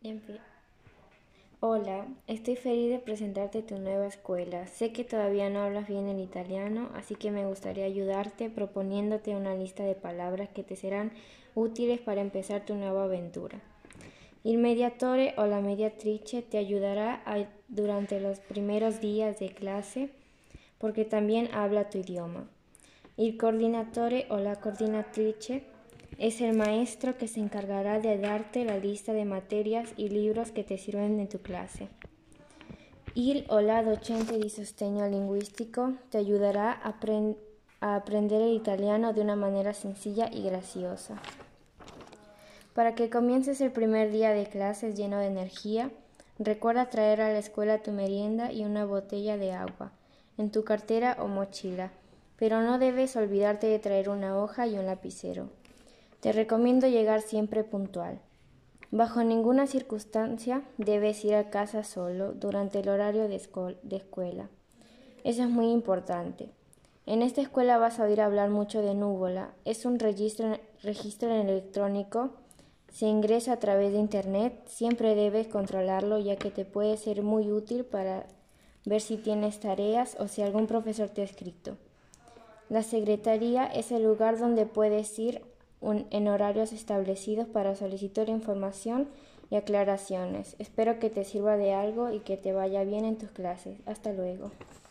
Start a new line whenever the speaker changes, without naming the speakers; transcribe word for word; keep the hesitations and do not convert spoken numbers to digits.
Empie- Hola, estoy feliz de presentarte tu nueva escuela. Sé que todavía no hablas bien el italiano, así que me gustaría ayudarte proponiéndote una lista de palabras que te serán útiles para empezar tu nueva aventura. Il mediatore o la mediatrice te ayudará a- durante los primeros días de clase porque también habla tu idioma. Il coordinatore o la coordinatrice es el maestro que se encargará de darte la lista de materias y libros que te sirven en tu clase. Il o la docente di sostegno linguistico te ayudará a, aprend- a aprender el italiano de una manera sencilla y graciosa. Para que comiences el primer día de clases lleno de energía, recuerda traer a la escuela tu merienda y una botella de agua en tu cartera o mochila, pero no debes olvidarte de traer una hoja y un lapicero. Te recomiendo llegar siempre puntual. Bajo ninguna circunstancia debes ir a casa solo durante el horario de, esco- de escuela. Eso es muy importante. En esta escuela vas a oír hablar mucho de Núvola. Es un registro, registro electrónico. Se ingresa a través de internet. Siempre debes controlarlo ya que te puede ser muy útil para ver si tienes tareas o si algún profesor te ha escrito. La secretaría es el lugar donde puedes ir un, en horarios establecidos para solicitar información y aclaraciones. Espero que te sirva de algo y que te vaya bien en tus clases. Hasta luego.